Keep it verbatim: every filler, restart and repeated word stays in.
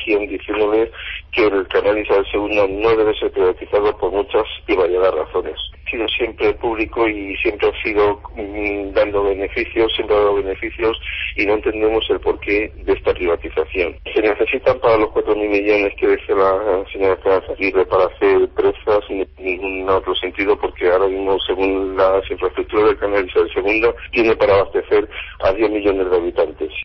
región, diciéndoles que el canal Isabel segunda no debe ser privatizado por muchas y variadas razones. Ha sido siempre público y siempre ha sido mmm, dando beneficios, siempre ha dado beneficios y no entendemos el porqué de esta privatización. Se necesitan para los cuatro mil millones que dice la señora Esperanza Aguirre para hacer presas, en ningún otro sentido, porque ahora mismo, según las infraestructuras del canal Isabel segunda, tiene para abastecer a diez millones de habitantes.